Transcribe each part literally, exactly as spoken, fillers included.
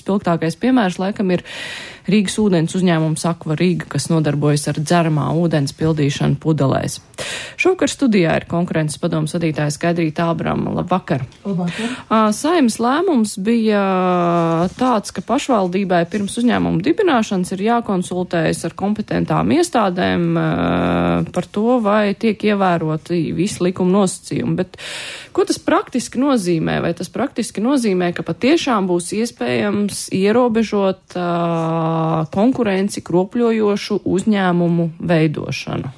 vispilgtākais piemērs laikam ir Rīgas ūdens uzņēmums Akva Riga, kas nodarbojas ar dzeramā ūdens pildīšanu pudelēs. Šovakar studijā ir konkurences padomes vadītāja Skaidrīta Ābrama. Labvakar. Labvakar. Saeimas lēmums bija tāds, ka pašvaldībai pirms uzņēmuma dibināšanas ir jākonsultējas ar kompetentām iestādēm par to, vai tiek ievēroti visi likuma nosacījumi. Bet ko tas praktiski nozīmē? Vai tas praktiski nozīmē, ka patiešām būs iespējams ierobežot uh, konkurenci kropļojošu uzņēmumu veidošanu?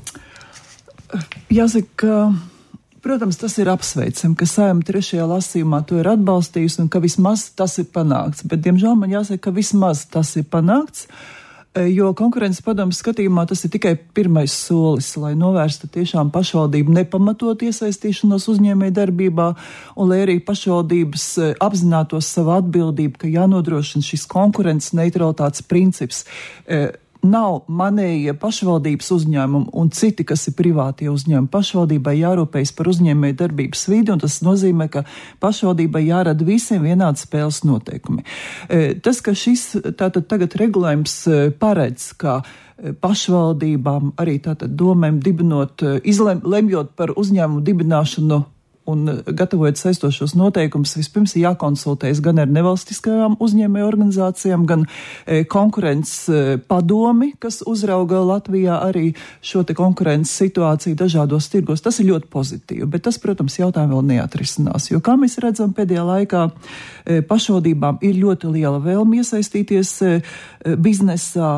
Jāsaka, ka, protams, tas ir apsveicami, ka Saeima trešajā lasījumā to ir atbalstījusi un ka vismaz tas ir panākts. Bet, diemžēl, man jāsaka, ka vismaz tas ir panākts, jo konkurences padomes skatījumā tas ir tikai pirmais solis, lai novērstu tiešām pašvaldību nepamatot iesaistīšanos uzņēmēju darbībā un lai arī pašvaldības apzinātos savu atbildību, ka jānodrošina šis konkurences neutralitātes princips. Nav manējie pašvaldības uzņēmumi un citi, kas ir privātie uzņēmumi. Pašvaldībai jārūpējas par uzņēmēju darbības vidi, un tas nozīmē, ka pašvaldībai jārada visiem vienādi spēles noteikumi. Tas, ka šis tātad tagad regulējums paredz, ka pašvaldībām arī tātad domēm dibinot, izlem, lemjot par uzņēmumu dibināšanu un gatavojot saistošos noteikumus, vispirms ir jākonsultējas gan ar nevalstiskajām uzņēmēju organizācijām, gan e, konkurences e, padomi, kas uzrauga Latvijā arī šo te konkurences situāciju dažādos tirgos. Tas ir ļoti pozitīvi, bet tas, protams, jautājumu vēl neatrisinās, jo, kā mēs redzam, pēdējā laikā e, pašvaldībām ir ļoti liela vēlme iesaistīties e, biznesā,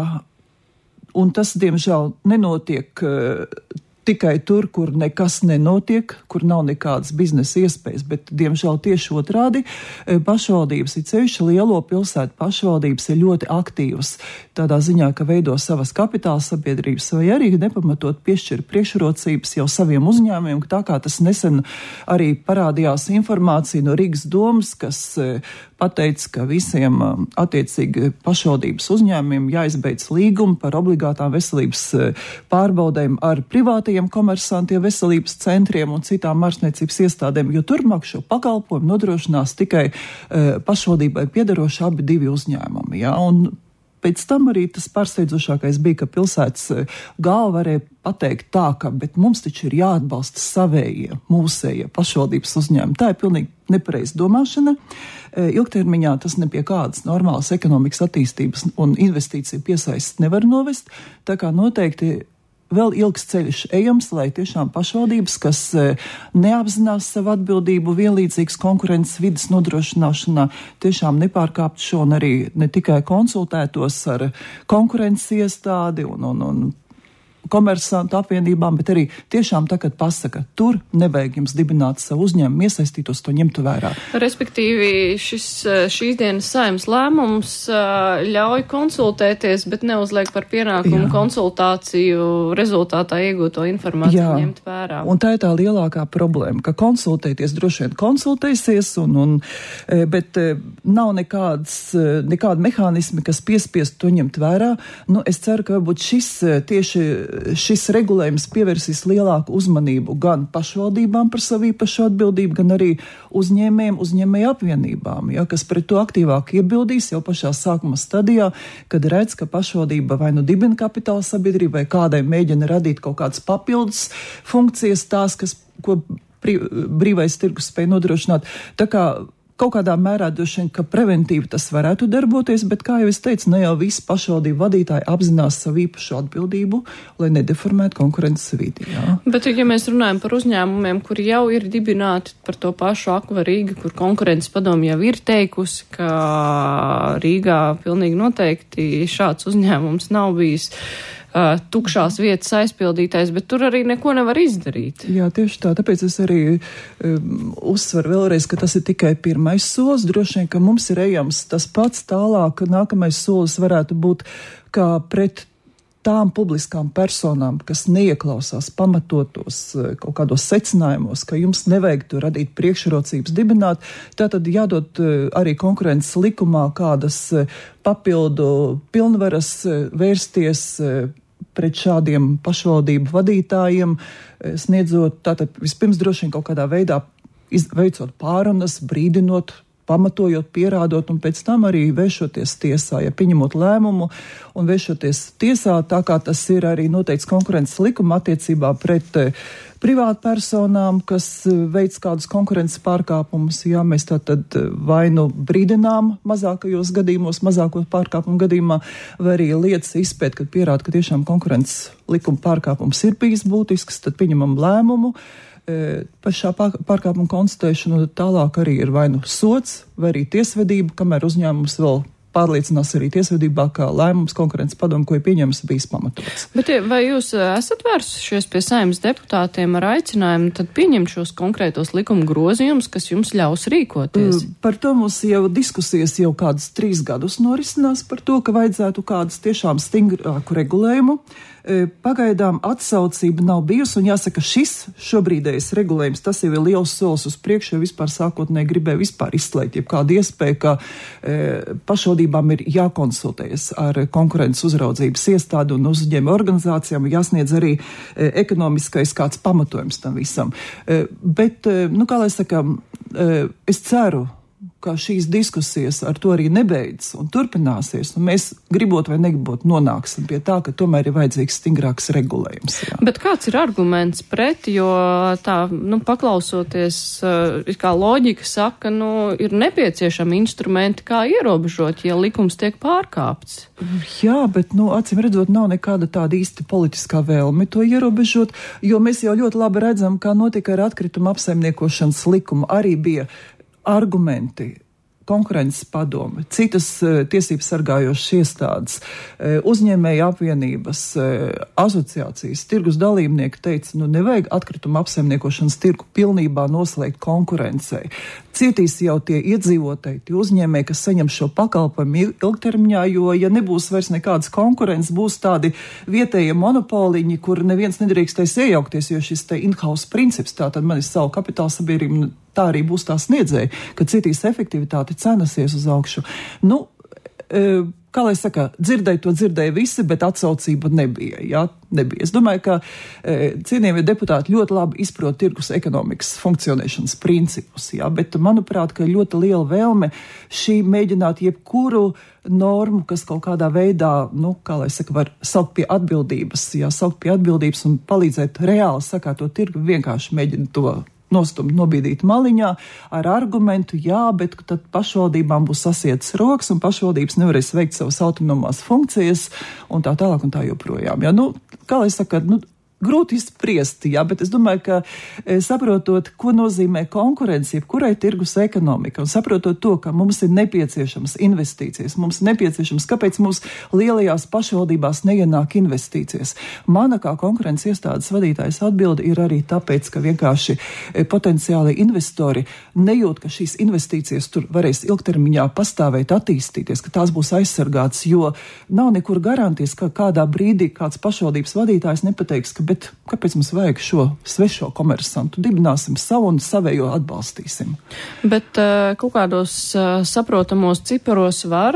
un tas, diemžēl, nenotiek e, tikai tur, kur nekas nenotiek, kur nav nekādas biznesa iespējas, bet, diemžēl, tieši otrādi pašvaldības, ir ceļši lielo pilsētu pašvaldības ir ļoti aktīvas tādā ziņā, ka veido savas kapitāla sabiedrības vai arī nepamatot piešķir priekšrocības jau saviem uzņēmumiem, tā kā tas nesen arī parādījās informācija no Rīgas domas, kas pateica, ka visiem attiecīgi pašvaldības uzņēmumiem jāizbeidz līgumi par obligātām veselības pārbaudēm ar privātajiem komersantiem, veselības centriem un citām ārstniecības iestādēm, jo turpmāk šo pakalpojumu nodrošinās tikai uh, pašvaldībai piedaroši abi divi uzņēmumi. Ja? Un pēc tam arī tas pārsteidzošākais bija, ka pilsētas galva varēja pateikt tā, ka, bet mums taču ir jāatbalsta savējie, mūsējie pašvaldības uzņēmumi. Tā ir pilnīgi nepareiza domāšana. Ilgtermiņā tas ne pie kādas normālas ekonomikas attīstības un investīciju piesaistes nevar novest, tā kā noteikti vēl ilgs ceļš ejams, lai tiešām pašvaldības, kas neapzinās savu atbildību vienlīdzīgas konkurences vidas nodrošināšanā, tiešām nepārkāpt šo un arī ne tikai konsultētos ar konkurences iestādi un, un, un komersantu apvienībām, bet arī tiešām tagad pasaka, tur nevajag jums dibināt savu uzņēmumu, iesaistītos, to ņemtu vērā. Respektīvi, šis, šīs dienas Saeimas lēmums ļauj konsultēties, bet neuzliek par pienākumu Jā. konsultāciju rezultātā iegūto informāciju Jā. ņemt vērā. Un tā ir tā lielākā problēma, ka konsultēties droši vien konsultēsies, un, un, bet nav nekādas, nekāda mehānismi, kas piespiest to ņemt vērā. Nu, es ceru, ka varbūt šis tieši šis regulējums pievērsīs lielāku uzmanību gan pašvaldībām par savu īpašu atbildību, gan arī uzņēmējiem, uzņēmēju apvienībām, ja, kas pret to aktīvāk iebildīs jau pašā sākuma stadijā, kad redz, ka pašvaldība vai nu dibina kapitāla sabiedrību, vai kādai mēģina radīt kaut kādas papildus funkcijas tās, kas, ko brīvais tirgus spēj nodrošināt. Tā kā kaut kādā mērā droši vien, ka preventīvi tas varētu darboties, bet, kā jau es teicu, ne jau visi pašvaldību vadītāji apzinās savu īpašu atbildību, lai nedeformētu konkurences vidi. Jā. Bet, ja mēs runājam par uzņēmumiem, kuri jau ir dibināti par to pašu Akva Riga, kur konkurences padomi jau ir teikusi, ka Rīgā pilnīgi noteikti šāds uzņēmums nav bijis Uh, tukšās vietas aizpildītais, bet tur arī neko nevar izdarīt. Jā, tieši tā. Tāpēc es arī um, uzsveru vēlreiz, ka tas ir tikai pirmais solis. Droši vien, ka mums ir ejams tas pats tālāk. Nākamais solis varētu būt, kā pret tām publiskām personām, kas neieklausās pamatotos kaut kādos secinājumos, ka jums nevajag to radīt priekšrocības dibināt, tātad jādod arī konkurences likumā kādas papildu pilnvaras vērsties pret šādiem pašvaldību vadītājiem, sniedzot tātad vispirms droši vien kaut kādā veidā veicot pārunas, brīdinot pamatojot, pierādot un pēc tam arī vēršoties tiesā, ja pieņemot lēmumu un vēršoties tiesā, tā kā tas ir arī noteikts konkurences likuma attiecībā pret eh, privātpersonām, kas veic kādus konkurences pārkāpumus. Jā, mēs tātad vai nu brīdinām mazākajos gadījumos, mazākos pārkāpumu gadījumā, vai arī lietas izpēt, kad pierāda, ka tiešām konkurences likuma pārkāpums ir bijis būtisks, tad pieņemam lēmumu par šā pārkāpuma konstatēšanu, un tālāk arī ir vai nu sods, vai arī tiesvedība, kamēr uzņēmums vēl pārliecinās arī tiesvedībā, ka lēmums konkurences padomu, ko ir pieņems, bijis pamatots. Bet vai jūs esat vērsušies pie Saeimas deputātiem ar aicinājumu tad pieņemt šos konkrētos likuma grozījumus, kas jums ļaus rīkoties? Par to mums jau diskusijas jau kādas trīs gadus norisinās par to, ka vajadzētu kādas tiešām stingrāku regulējumu. Pagaidām atsaucība nav bijusi, un jāsaka, šis šobrīdējais regulējums, tas jau ir liels solis uz priekšu, jo vispār sākotnēji gribēja vispār izslēgt jebkādu iespēju, ka e, pašvaldībām ir jākonsultējas ar konkurences uzraudzības iestādi un uzņēmēju organizācijām, jāsniedz arī e, ekonomiskais kāds pamatojums tam visam. E, bet, e, nu, kā lai sakam, e, es ceru, ka šīs diskusijas ar to arī nebeidz un turpināsies, un mēs, gribot vai negribot, nonāksim pie tā, ka tomēr ir vajadzīgs stingrāks regulējums. Jā. Bet kāds ir arguments pret, jo tā, nu, paklausoties, kā loģika saka, nu, ir nepieciešami instrumenti, kā ierobežot, ja likums tiek pārkāpts? Jā, bet, nu, acīm redzot, nav nekāda tāda īsti politiskā vēlme to ierobežot, jo mēs jau ļoti labi redzam, kā notika ar atkrituma apsaimniekošanas likumu. Arī bija argumenti, konkurences padome, citas uh, tiesības sargājošas iestādes, uh, uzņēmēju apvienības, uh, asociācijas, tirgus dalībnieki teica, nu nevajag atkrituma apsaimniekošanas tirgu pilnībā noslēgt konkurencei. Cietīs jau tie iedzīvotāji, tie uzņēmēji, kas saņem šo pakalpojumu ilgtermiņā, jo, ja nebūs vairs nekādas konkurences, būs tādi vietējie monopoliņi, kur neviens nedrīkstēs iejaukties, jo šis te in-house princips, tātad man ir savu kapitāla sabiedrību, tā arī būs tā sniedzēja, ka cietīs efektivitāte cenasies uz augšu. Nu, e, kā lai saka, dzirdēja to dzirdēja visi, bet atsaucība nebija, jā, nebija. Es domāju, ka e, cienījamie deputāti ļoti labi izprot tirgus ekonomikas funkcionēšanas principus, jā, bet manuprāt, ka ļoti liela vēlme šī mēģināt jebkuru normu, kas kaut kādā veidā, nu, kā lai saka, var saukt pie atbildības, jā, saukt pie atbildības un palīdzēt reāli sakārtot tirgu, vienkārši mēģina to nostumt, nobīdīt maliņā ar argumentu, jā, bet tad pašvaldībām būs sasietas rokas un pašvaldības nevarēs veikt savas autonomās funkcijas un tā tālāk un tā joprojām. Jā, nu, kā lai saka, nu, grūti izspriest, jā, bet es domāju, ka e, saprotot, ko nozīmē konkurence, jebkurai tirgus ekonomika, un saprotot to, ka mums ir nepieciešams investīcijas, mums ir nepieciešams, kāpēc mums lielajās pašvaldībās neienāk investīcijas. Mana kā konkurences iestādes vadītājs atbilde ir arī tāpēc, ka vienkārši e, potenciāli investori nejūt, ka šīs investīcijas tur varēs ilgtermiņā pastāvēt, attīstīties, ka tās būs aizsargātas, jo nav nekur garantijas, ka kādā brīdī kāds pašvaldības vadītājs nepateiks, ka bet kāpēc mums vajag šo svešo komersantu? Dibināsim savu un savējo atbalstīsim. Bet uh, kaut kādos uh, saprotamos ciparos var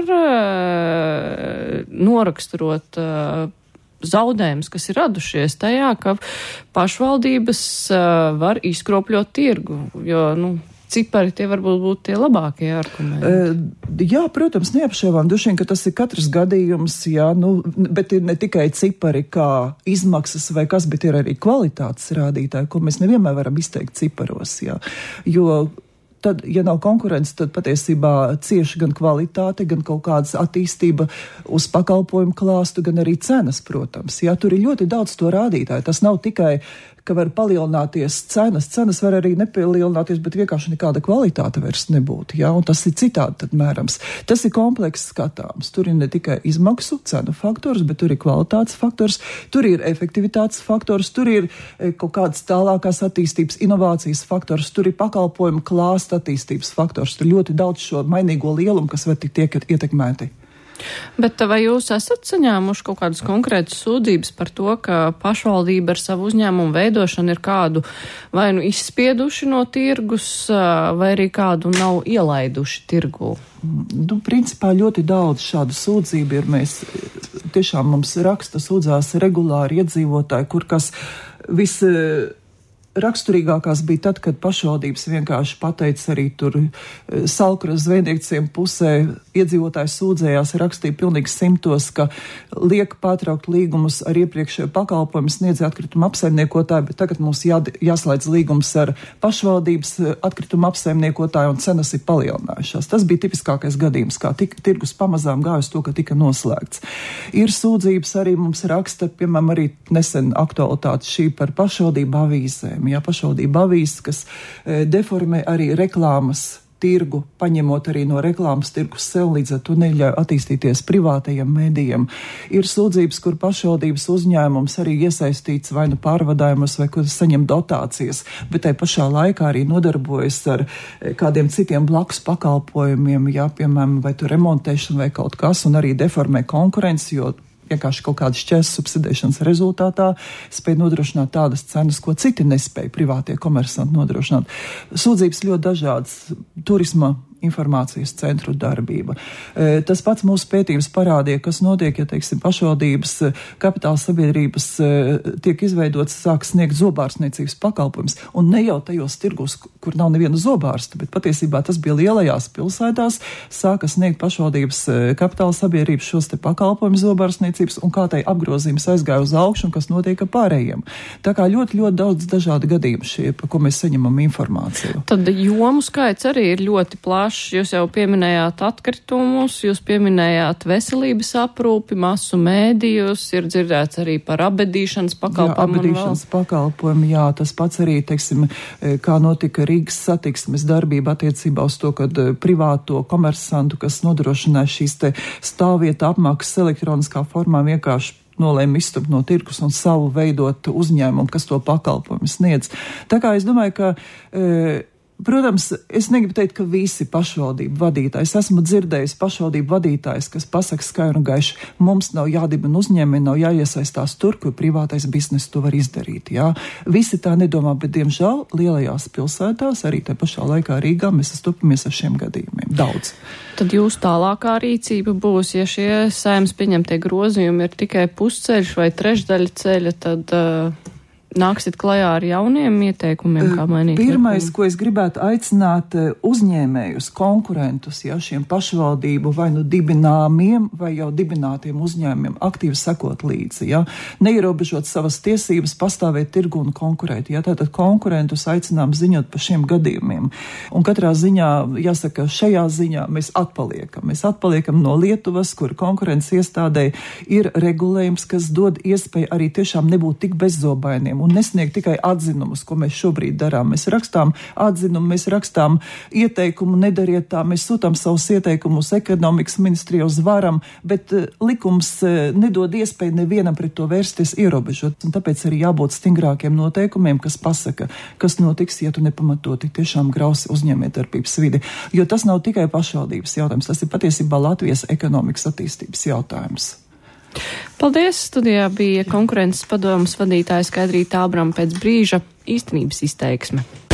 uh, noraksturot uh, zaudējumus, kas ir radušies tajā, ka pašvaldības uh, var izkropļot tirgu, jo, nu, cipari tie varbūt būtu tie labākie argumenti. Uh, jā, protams, neapšaubām, droši vien, ka tas ir katrs gadījums, jā, nu, bet ir ne tikai cipari kā izmaksas vai kas, bet ir arī kvalitātes rādītāji, ko mēs nevienmēr varam izteikt ciparos, jā, jo tad, ja nav konkurence, tad patiesībā cieši gan kvalitāte, gan kaut kādas attīstība uz pakalpojumu klāstu, gan arī cenas, protams. Jā, tur ir ļoti daudz to rādītāju. Tas nav tikai, ka var palielināties cenas. Cenas var arī nepalielināties, bet vienkārši nekāda kvalitāte vairs nebūtu. Jā, un tas ir citādi tad mērams. Tas ir komplekss skatāms. Tur ir ne tikai izmaksu, cenu faktors, bet tur ir kvalitātes faktors, tur ir efektivitātes faktors, tur ir e, kaut kādas tālākās attīstības, inovācijas faktors, tur ir pakalpojumu klāsta attīstības faktors. Tur ļoti daudz šo mainīgo lielumu, kas var tikt ietekmēti. Bet vai jūs esat saņēmuši kaut kādas konkrētas sūdzības par to, ka pašvaldība ar savu uzņēmumu veidošanu ir kādu vai nu izspieduši no tirgus, vai arī kādu nav ielaiduši tirgū? Nu, principā ļoti daudz šādu sūdzību ir. Mēs tiešām mums raksta sūdzās regulāri iedzīvotāji, kur kas vis raksturīgākās bija tad, kad pašvaldības vienkārši pateica arī tur Salkuras zvejnieciem pusē, iedzīvotāji sūdzējās, rakstīja pilnīgi simtos, ka liek pārtraukt līgumus ar iepriekšējo pakalpojumu sniedzēju atkritumu apsaimniekotāju, bet tagad mums jā, jāslēdz līgums ar pašvaldības atkritumu apsaimniekotāju un cenas ir palielinājušās. Tas bija tipiskākais gadījums, kā tika, tirgus pamazām gāja uz to, ka tika noslēgts. Ir sūdzības arī mums raksta, piemēram, arī nesen aktualitāte šī par pašvaldību avīzēm. Jā, pašvaldība avīzes, kas e, deformē arī reklāmas tirgu, paņemot arī no reklāmas tirgus sev, līdz ar to neļauj attīstīties privātajiem mēdījiem. Ir sūdzības, kur pašvaldības uzņēmums arī iesaistīts vai nu pārvadājumus, vai kur saņem dotācijas, bet tai pašā laikā arī nodarbojas ar kādiem citiem blakus pakalpojumiem, jā, piemēram, vai tu remontēšana vai kaut kas, un arī deformē konkurenci, jo vienkārši kaut kādas šķērs subsidēšanas rezultātā spēja nodrošināt tādas cenas, ko citi nespēja privātie komersanti nodrošināt. Sūdzības ļoti dažādas, turisma informācijas centru darbība. E, tas pats mūsu pētījums parādīja, kas notiek, ja, teiksim, pašvaldības kapitāla sabiedrības e, tiek izveidots, sāk sniegt zobārstniecības pakalpojums, un ne jau tajos tirgus, kur nav neviena zobārsta, bet patiesībā tas bija lielajās pilsētās, sāka sniegt pašvaldības e, kapitāla sabiedrības šos te pakalpojumus zobārstniecības, un kā tai apgrozījums aizgāja uz augšu, un kas notiek ar pārējiem. Tā kā ļoti, ļoti daudz dažādi gadījumi šie, par ko mēs saņemam informāciju. Tad jomu skaits arī ir ļoti plašs. Jūs jau pieminējāt atkritumus, jūs pieminējāt veselības aprūpi, masu mēdījus, ir dzirdēts arī par abedīšanas pakalpojumu. Jā, abedīšanas pakalpojumu, jā, tas pats arī, teiksim, kā notika Rīgas satiksmes darbība attiecībā uz to, kad privāto komersantu, kas nodrošināja šīs te stāvvieta apmaksas elektroniskā formā, vienkārši nolēma izstupt no tirgus un savu veidot uzņēmumu, kas to pakalpojumu sniedz. Tā kā es domāju, ka e, protams, es negribu teikt, ka visi pašvaldību vadītāji. Es esmu dzirdējis pašvaldību vadītājs, kas pasaka skaidri un gaiši, mums nav jādibina uzņēmumi, nav jāiesaistās tur, kur privātais biznes to var izdarīt. Jā. Visi tā nedomā, bet diemžēl lielajās pilsētās, arī tā pašā laikā Rīgā, mēs sastopamies ar šiem gadījumiem. Daudz. Tad jūsu tālākā rīcība būs, ja šie Saeimas pieņemtie grozījumi ir tikai pusceļš vai trešdaļa ceļa, tad uh, nāksit klajā ar jauniem ieteikumiem, kā mainīt? Pirmais, likumu? Ko es gribētu aicināt uzņēmējus, konkurentus, ja šiem pašvaldību vai nu dibināmiem vai jau dibinātiem uzņēmumiem aktīvi sekot līdzi, ja, neierobežot savas tiesības, pastāvēt tirgu un konkurēt, ja, tātad konkurentus aicinām ziņot par šiem gadījumiem. Un katrā ziņā, jāsaka, šajā ziņā mēs atpaliekam. Mēs atpaliekam no Lietuvas, kur konkurences iestādē ir regulējums, kas dod iespēju arī tiešām nebūt tik bezzobainiem un nesniegt tikai atzinumus, ko mēs šobrīd darām. Mēs rakstām atzinumu, mēs rakstām ieteikumu, nedariet tā, mēs sūtām savus ieteikumus ekonomikas ministrijā uz varam, bet uh, likums uh, nedod iespēju nevienam pret to vērsties ierobežot, un tāpēc arī jābūt stingrākiem noteikumiem, kas pasaka, kas notiks, ja tu nepamatoti tiešām grausi uzņēmējdarbības vidi. Jo tas nav tikai pašvaldības jautājums, tas ir patiesībā Latvijas ekonomikas attīstības jautājums. Paldies! Studijā bija konkurences padomas vadītāja Skaidrīta Ābrama, pēc brīža īstenības izteiksme.